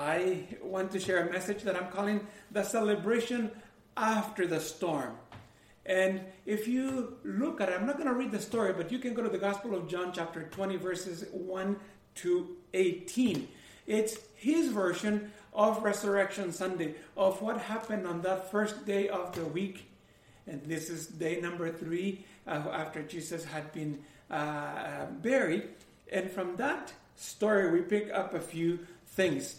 I want to share a message that I'm calling the celebration after the storm. And if you look at it, I'm not going to read the story, but you can go to the Gospel of John chapter 20, verses 1 to 18. It's his version of Resurrection Sunday, of what happened on that first day of the week. And this is day number 3 after Jesus had been buried. And from that story, we pick up a few things.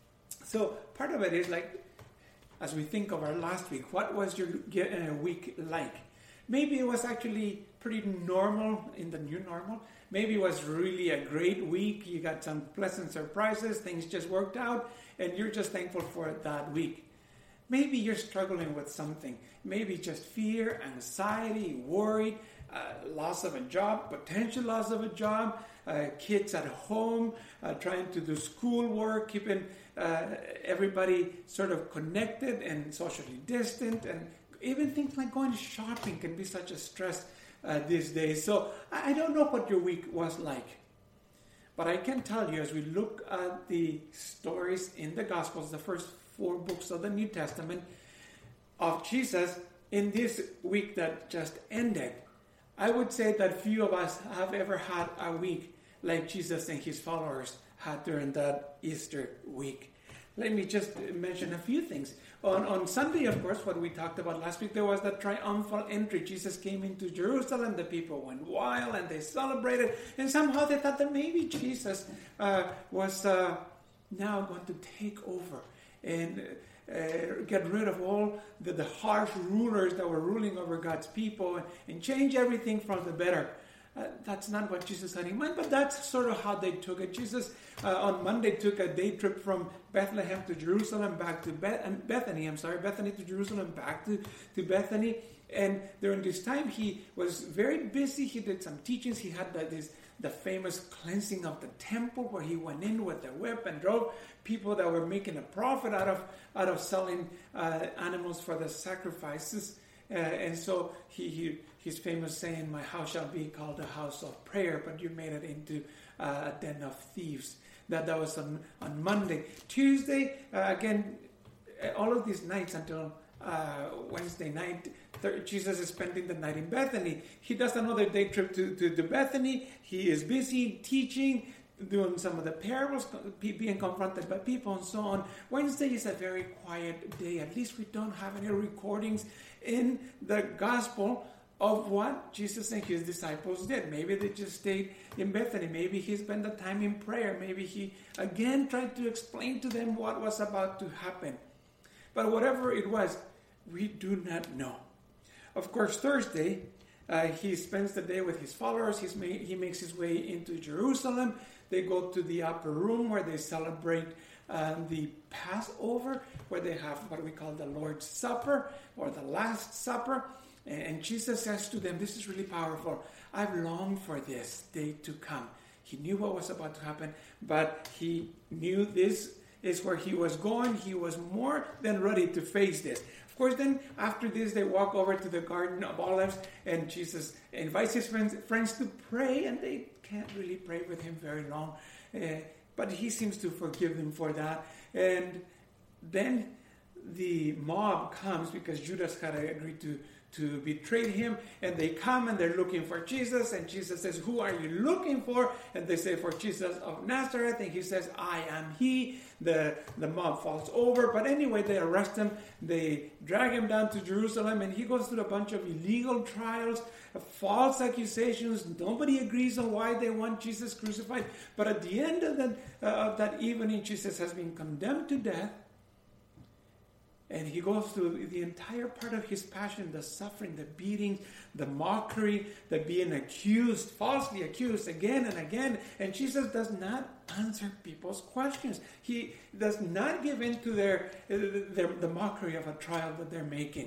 So part of it is like, as we think of our last week, what was your week like? Maybe it was actually pretty normal in the new normal. Maybe it was really a great week. You got some pleasant surprises. Things just worked out, and you're just thankful for that week. Maybe you're struggling with something. Maybe just fear, anxiety, worry, loss of a job, potential loss of a job, kids at home, trying to do schoolwork, keeping everybody sort of connected and socially distant, and even things like going shopping can be such a stress these days. So I don't know what your week was like, but I can tell you, as we look at the stories in the Gospels, the first 4 books of the New Testament of Jesus, in this week that just ended, I would say that few of us have ever had a week like Jesus and his followers had during that Easter week. Let me just mention a few things. On Sunday, of course, what we talked about last week, there was that triumphal entry. Jesus came into Jerusalem, the people went wild and they celebrated, and somehow they thought that maybe Jesus was now going to take over and get rid of all the harsh rulers that were ruling over God's people and change everything for the better. That's not what Jesus had in mind, but that's sort of how they took it. Jesus on Monday took a day trip from Bethlehem to Jerusalem, back to Bethany to Jerusalem, back to Bethany. And during this time, he was very busy. He did some teachings. He had the famous cleansing of the temple, where he went in with a whip and drove people that were making a profit out of selling animals for the sacrifices. And so he's famous saying, "My house shall be called a house of prayer," but you made it into a den of thieves. That was on Monday. Tuesday, again, all of these nights until Wednesday night, Jesus is spending the night in Bethany. He does another day trip to Bethany. He is busy teaching, doing some of the parables, being confronted by people and so on. Wednesday is a very quiet day. At least we don't have any recordings in the gospel of what Jesus and his disciples did. Maybe they just stayed in Bethany. Maybe he spent the time in prayer. Maybe he again tried to explain to them what was about to happen. But whatever it was, we do not know. Of course, Thursday, he spends the day with his followers. He makes his way into Jerusalem. They go to the upper room where they celebrate the Passover, where they have what we call the Lord's Supper or the Last Supper. And Jesus says to them, this is really powerful, "I've longed for this day to come." He knew what was about to happen, but he knew this is where he was going. He was more than ready to face this. Of course, then after this, they walk over to the Garden of Olives, and Jesus invites his friends to pray, and they can't really pray with him very long. But he seems to forgive them for that. And then the mob comes because Judas had agreed to betray him, and they come and they're looking for Jesus, and Jesus says, "Who are you looking for?" And they say, "For Jesus of Nazareth," and he says, "I am he." The mob falls over, but anyway, they arrest him, they drag him down to Jerusalem, and he goes through a bunch of illegal trials, false accusations. Nobody agrees on why they want Jesus crucified, but at the end of that evening, Jesus has been condemned to death. And he goes through the entire part of his passion, the suffering, the beating, the mockery, the being accused, falsely accused again and again. And Jesus does not answer people's questions. He does not give in to the mockery of a trial that they're making.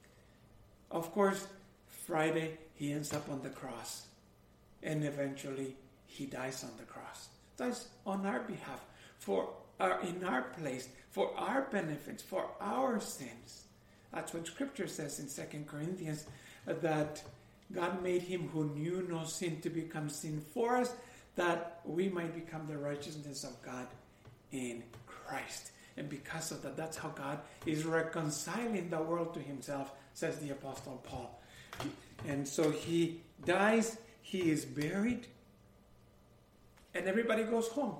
Of course, Friday, he ends up on the cross. And eventually, he dies on the cross. Dies on our behalf, in our place, for our benefits, for our sins. That's what Scripture says in 2 Corinthians, that God made him who knew no sin to become sin for us, that we might become the righteousness of God in Christ. And because of that, that's how God is reconciling the world to himself, says the Apostle Paul. And so he dies, he is buried, and everybody goes home.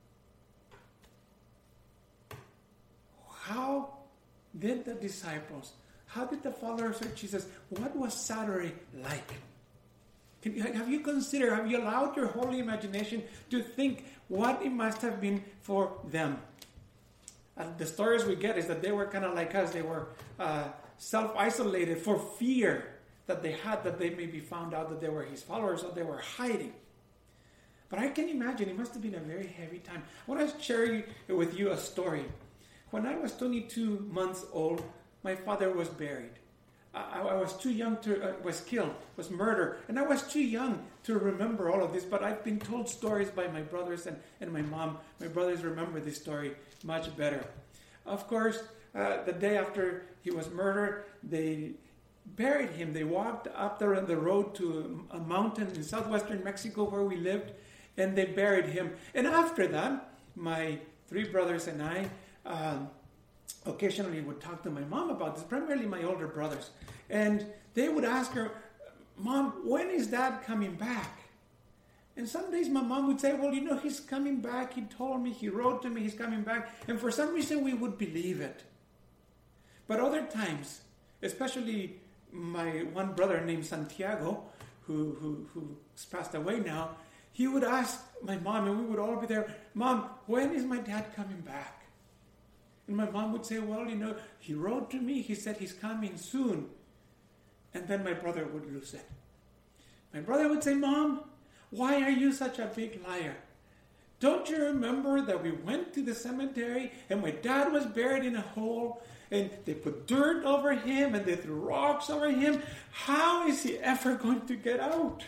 How did the disciples, how did the followers of Jesus, what was Saturday like? Have you considered, have you allowed your holy imagination to think what it must have been for them? The stories we get is that they were kind of like us. They were self-isolated for fear that they had, that they maybe found out that they were his followers, so they were hiding. But I can imagine it must have been a very heavy time. I want to share with you a story. When I was 22 months old, my father was buried. I was too young to, was killed, was murdered. And I was too young to remember all of this, but I've been told stories by my brothers and my mom. My brothers remember this story much better. Of course, the day after he was murdered, they buried him. They walked up the road to a mountain in southwestern Mexico where we lived, and they buried him. And after that, my three brothers and I occasionally would talk to my mom about this, primarily my older brothers. And they would ask her, Mom, when is Dad coming back? And some days my mom would say, well, he's coming back. He told me, he wrote to me, he's coming back. And for some reason we would believe it. But other times, especially my one brother named Santiago, who's passed away now, he would ask my mom, and we would all be there, Mom, when is my dad coming back? And my mom would say, well, he wrote to me, he said he's coming soon. And then my brother would lose it. My brother would say, Mom, why are you such a big liar? Don't you remember that we went to the cemetery and my dad was buried in a hole and they put dirt over him and they threw rocks over him? How is he ever going to get out?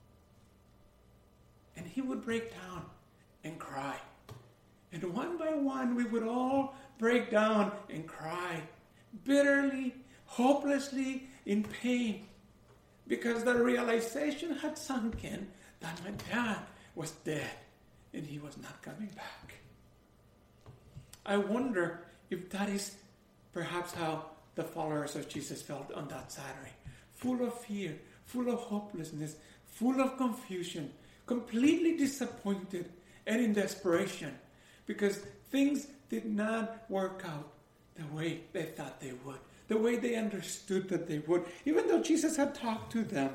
And he would break down and cry. And one by one, we would all break down and cry bitterly, hopelessly, in pain, because the realization had sunk in that my dad was dead and he was not coming back. I wonder if that is perhaps how the followers of Jesus felt on that Saturday. Full of fear, full of hopelessness, full of confusion, completely disappointed and in desperation, because things did not work out the way they thought they would, the way they understood that they would, even though Jesus had talked to them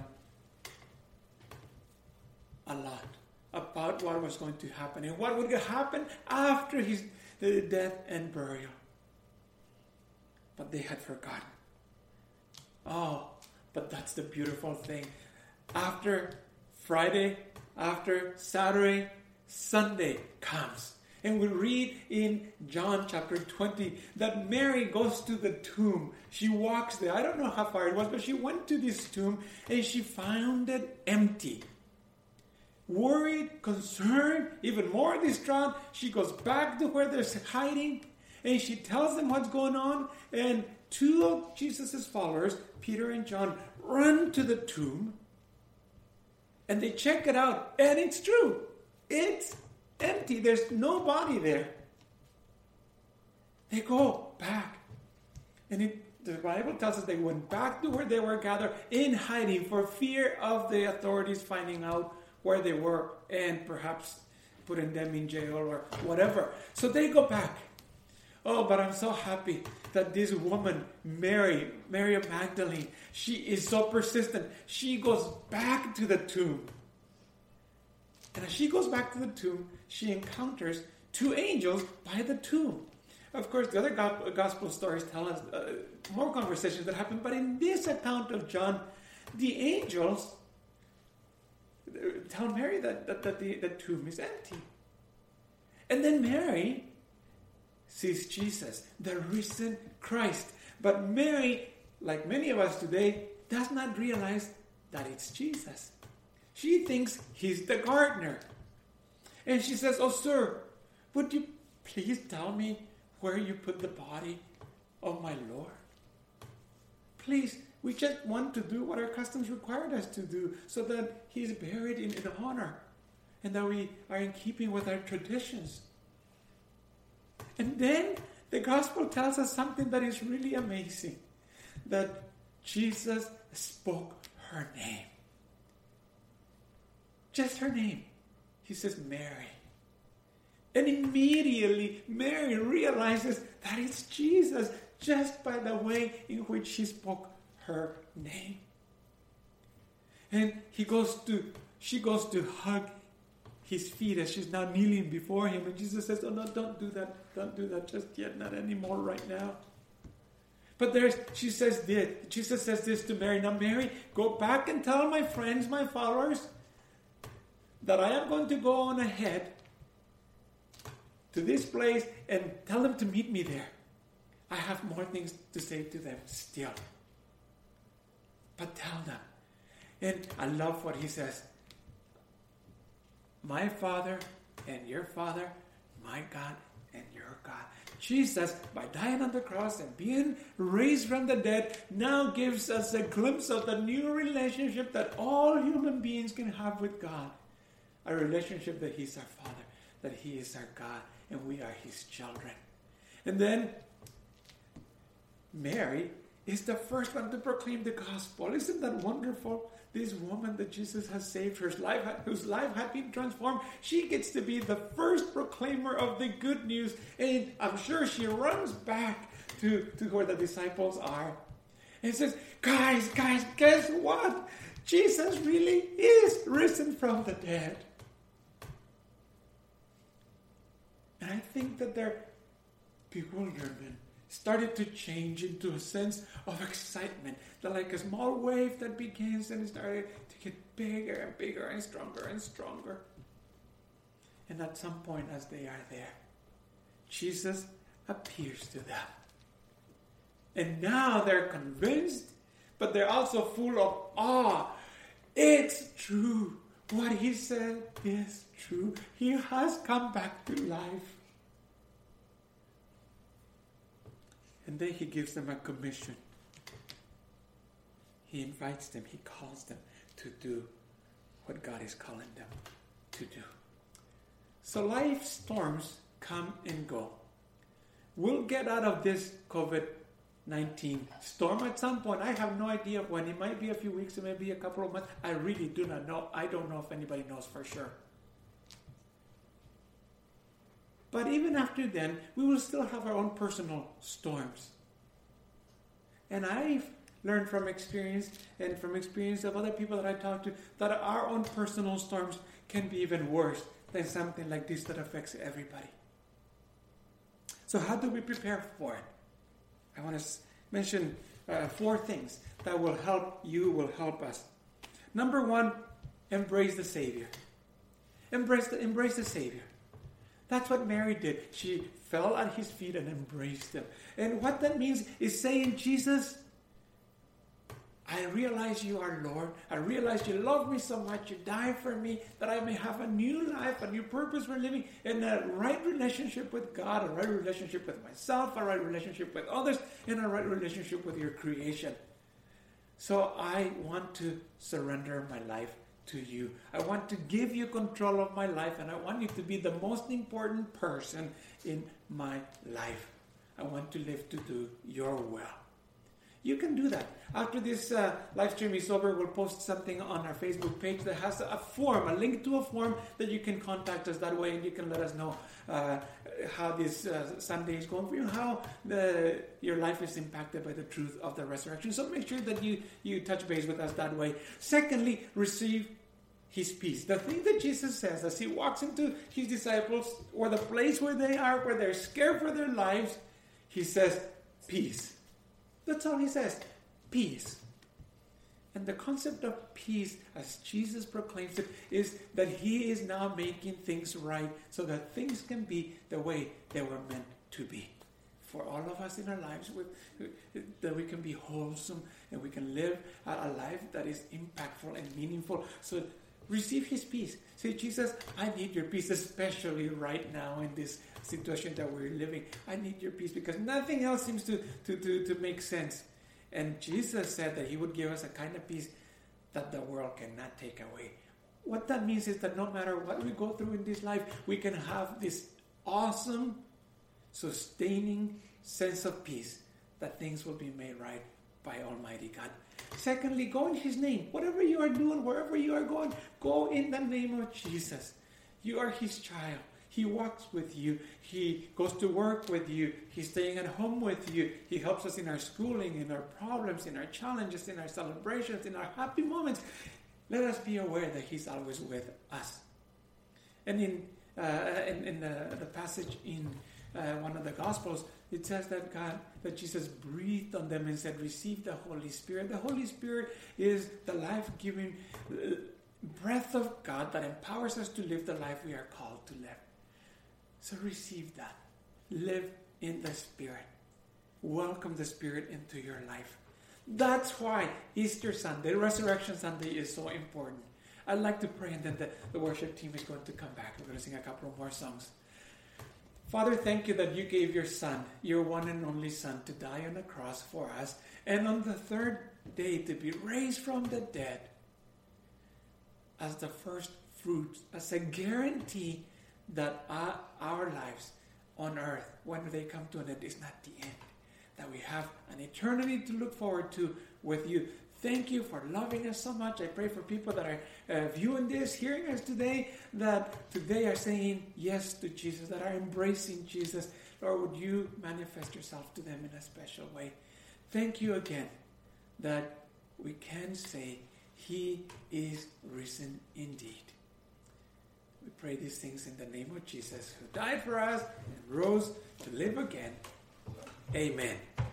a lot about what was going to happen and what would happen after his death and burial. But they had forgotten. Oh, but that's the beautiful thing. After Friday, after Saturday, Sunday comes. And we read in John chapter 20 that Mary goes to the tomb. She walks there. I don't know how far it was, but she went to this tomb and she found it empty. Worried, concerned, even more distraught, she goes back to where they're hiding and she tells them what's going on. And two of Jesus' followers, Peter and John, run to the tomb and they check it out. And it's true. It's empty. There's no body there. They go back. And the Bible tells us they went back to where they were gathered in hiding for fear of the authorities finding out where they were and perhaps putting them in jail or whatever. So they go back. Oh, but I'm so happy that this woman, Mary of Magdalene, she is so persistent. She goes back to the tomb. And as she goes back to the tomb, she encounters two angels by the tomb. Of course, the other gospel stories tell us more conversations that happen, but in this account of John, the angels tell Mary that the tomb is empty. And then Mary sees Jesus, the risen Christ. But Mary, like many of us today, does not realize that it's Jesus. She thinks he's the gardener. And she says, oh, sir, would you please tell me where you put the body of my Lord? Please, we just want to do what our customs required us to do so that he's buried in honor and that we are in keeping with our traditions. And then the gospel tells us something that is really amazing. That Jesus spoke her name. Just her name. He says, Mary. And immediately Mary realizes that it's Jesus just by the way in which she spoke her name. And she goes to hug his feet as she's now kneeling before him. And Jesus says, oh no, don't do that. Don't do that just yet, not anymore right now. But Jesus says this to Mary. Now Mary, go back and tell my friends, my followers, that I am going to go on ahead to this place and tell them to meet me there. I have more things to say to them still. But tell them. And I love what he says. My Father and your Father, my God and your God. Jesus, by dying on the cross and being raised from the dead, now gives us a glimpse of the new relationship that all human beings can have with God. A relationship that He's our Father, that He is our God, and we are His children. And then Mary is the first one to proclaim the gospel. Isn't that wonderful? This woman that Jesus has saved, whose life had been transformed, she gets to be the first proclaimer of the good news. And I'm sure she runs back to where the disciples are and says, guys, guess what? Jesus really is risen from the dead. And I think that their bewilderment started to change into a sense of excitement. That like a small wave that begins and it started to get bigger and bigger and stronger. And at some point as they are there, Jesus appears to them. And now they're convinced, but they're also full of awe. It's true. What he said is true. He has come back to life. And then he gives them a commission. He invites them, he calls them to do what God is calling them to do. So life storms come and go. We'll get out of this COVID-19 storm at some point. I have no idea when. It might be a few weeks, it may be a couple of months. I really do not know. I don't know if anybody knows for sure. But even after then, we will still have our own personal storms. And I've learned from experience and from experience of other people that I talk to that our own personal storms can be even worse than something like this that affects everybody. So how do we prepare for it? I want to mention 4 things that will help you, will help us. Number 1, embrace the Savior. Embrace the Savior. That's what Mary did. She fell at his feet and embraced him. And what that means is saying, Jesus, I realize you are Lord. I realize you love me so much. You died for me that I may have a new life, a new purpose for living, and a right relationship with God, a right relationship with myself, a right relationship with others, and a right relationship with your creation. So I want to surrender my life to you. I want to give you control of my life, and I want you to be the most important person in my life. I want to live to do your will. You can do that. After this live stream is over, we'll post something on our Facebook page that has a form, a link to a form that you can contact us that way, and you can let us know how this Sunday is going for you, how your life is impacted by the truth of the resurrection. So make sure that you touch base with us that way. Secondly, receive his peace. The thing that Jesus says as he walks into his disciples, or the place where they are, where they're scared for their lives, he says, peace. That's all he says. Peace. And the concept of peace, as Jesus proclaims it, is that he is now making things right so that things can be the way they were meant to be. For all of us in our lives, that we can be wholesome and we can live a life that is impactful and meaningful. So receive his peace. Say, Jesus, I need your peace, especially right now in this situation that we're living. I need your peace because nothing else seems to make sense. And Jesus said that he would give us a kind of peace that the world cannot take away. What that means is that no matter what we go through in this life, we can have this awesome sustaining sense of peace that things will be made right by Almighty God. Secondly, go in His name. Whatever you are doing, wherever you are going, go in the name of Jesus. You are His child. He walks with you. He goes to work with you. He's staying at home with you. He helps us in our schooling, in our problems, in our challenges, in our celebrations, in our happy moments. Let us be aware that He's always with us. And in the passage in one of the Gospels, it says that Jesus breathed on them and said, receive the Holy Spirit. The Holy Spirit is the life-giving breath of God that empowers us to live the life we are called to live. So receive that. Live in the Spirit. Welcome the Spirit into your life. That's why Easter Sunday, Resurrection Sunday, is so important. I'd like to pray, and then the worship team is going to come back. We're going to sing a couple of more songs. Father, thank you that you gave your Son, your one and only Son, to die on the cross for us, and on the third day to be raised from the dead as the first fruits, as a guarantee that our lives on earth, when they come to an end, is not the end. That we have an eternity to look forward to with you. Thank you for loving us so much. I pray for people that are viewing this, hearing us today, that today are saying yes to Jesus, that are embracing Jesus. Lord, would you manifest yourself to them in a special way? Thank you again that we can say He is risen indeed. We pray these things in the name of Jesus, who died for us and rose to live again. Amen.